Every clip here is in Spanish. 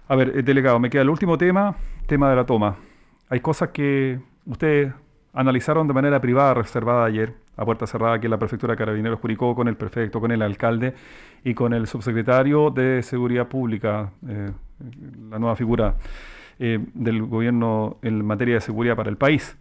A ver, delegado, me queda el último tema de la toma. Hay cosas que ustedes analizaron de manera privada, reservada ayer, a puerta cerrada aquí en la Prefectura de Carabineros Curicó, con el prefecto, con el alcalde y con el subsecretario de Seguridad Pública, la nueva figura del gobierno en materia de seguridad para el país.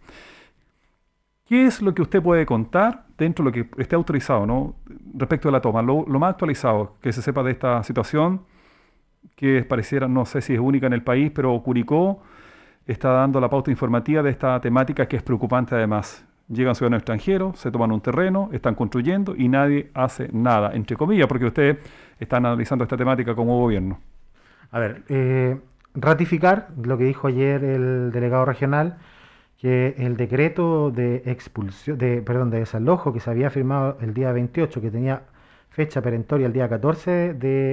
¿Qué es lo que usted puede contar dentro de lo que esté autorizado, ¿no? Respecto de la toma? Lo más actualizado que se sepa de esta situación, que pareciera, no sé si es única en el país, pero Curicó está dando la pauta informativa de esta temática que es preocupante además. Llegan ciudadanos extranjeros, se toman un terreno, están construyendo y nadie hace nada, entre comillas, porque ustedes están analizando esta temática como gobierno. A ver, ratificar lo que dijo ayer el delegado regional, que el decreto de expulsión, de desalojo que se había firmado el día 28, que tenía fecha perentoria el día 14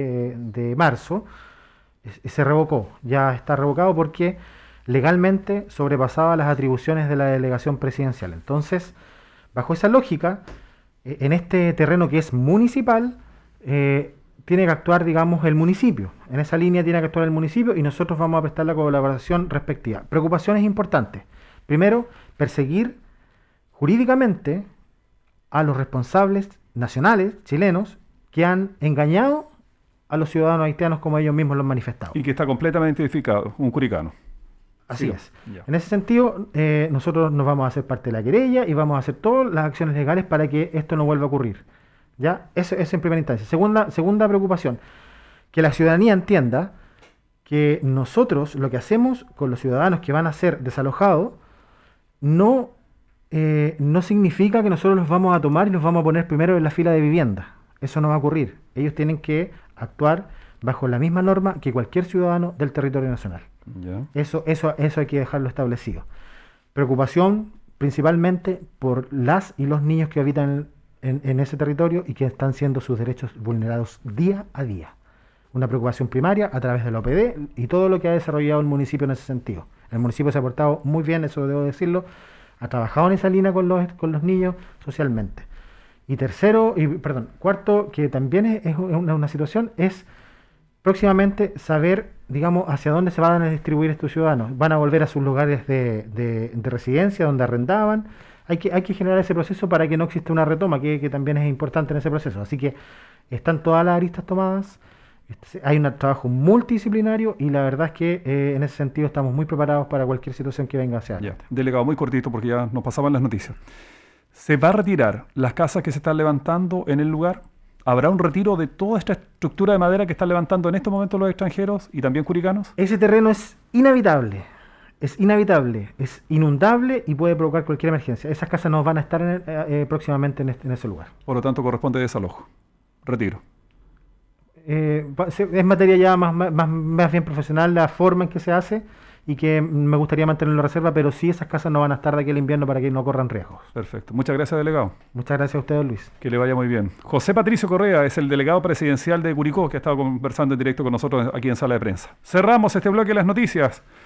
de marzo, se revocó. Ya está revocado porque legalmente sobrepasaba las atribuciones de la delegación presidencial. Entonces, bajo esa lógica, en este terreno que es municipal, tiene que actuar, digamos, el municipio. En esa línea tiene que actuar el municipio y nosotros vamos a prestar la colaboración respectiva. Preocupaciones importantes. Primero, perseguir jurídicamente a los responsables nacionales chilenos que han engañado a los ciudadanos haitianos como ellos mismos lo han manifestado. Y que está completamente identificado, un curicano. Así Sí, es. ya. En ese sentido, nosotros nos vamos a hacer parte de la querella y vamos a hacer todas las acciones legales para que esto no vuelva a ocurrir. ¿Ya? Eso en primera instancia. Segunda preocupación, que la ciudadanía entienda que nosotros lo que hacemos con los ciudadanos que van a ser desalojados no significa que nosotros los vamos a tomar y los vamos a poner primero en la fila de vivienda. Eso no va a ocurrir. Ellos tienen que actuar bajo la misma norma que cualquier ciudadano del territorio nacional. Ya. Eso hay que dejarlo establecido. Preocupación principalmente por las y los niños que habitan en ese territorio y que están siendo sus derechos vulnerados día a día. Una preocupación primaria a través de la OPD y todo lo que ha desarrollado el municipio en ese sentido. El municipio se ha portado muy bien, eso debo decirlo, ha trabajado en esa línea con los niños socialmente. Y cuarto, que también es una situación, es próximamente saber, digamos, hacia dónde se van a distribuir estos ciudadanos. Van a volver a sus lugares de residencia, donde arrendaban. Hay que generar ese proceso para que no exista una retoma, que también es importante en ese proceso. Así que están todas las aristas tomadas. Hay un trabajo multidisciplinario y la verdad es que en ese sentido estamos muy preparados para cualquier situación que venga hacia Ya. adelante. Delegado, muy cortito porque ya nos pasaban las noticias. ¿Se va a retirar las casas que se están levantando en el lugar? ¿Habrá un retiro de toda esta estructura de madera que están levantando en estos momentos los extranjeros y también curicanos? Ese terreno es inhabitable, es inundable y puede provocar cualquier emergencia. Esas casas no van a estar próximamente en ese lugar. Por lo tanto, corresponde desalojo. Retiro. Es materia ya más bien profesional la forma en que se hace y que me gustaría mantenerlo en reserva, pero sí esas casas no van a estar de aquí al invierno para que no corran riesgos. Perfecto. Muchas gracias, delegado. Muchas gracias a usted, Luis. Que le vaya muy bien. José Patricio Correa es el delegado presidencial de Curicó que ha estado conversando en directo con nosotros aquí en Sala de Prensa. Cerramos este bloque de las noticias.